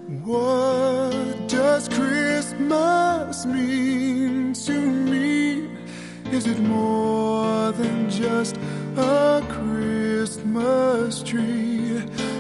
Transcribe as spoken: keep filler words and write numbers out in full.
What does Christmas mean to me? Is it more than just a Christmas tree?